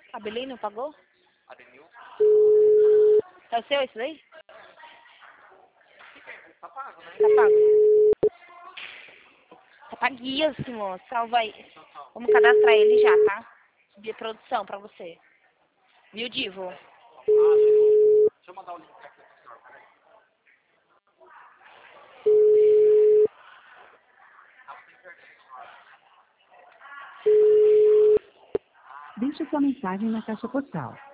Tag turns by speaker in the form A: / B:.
A: A Belém não pagou?
B: Adenil?
A: É o seu isso daí?
B: Tá pago, né?
A: Tá pago. Tá paguíssimo. Salva aí. Vamos cadastrar ele já, tá? Subir a produção pra você. Viu, Divo?
B: Ah, chegou. Deixa eu mandar o link aqui pro senhor, peraí. Tava sem internet, eu acho.
C: Deixe sua mensagem na caixa postal.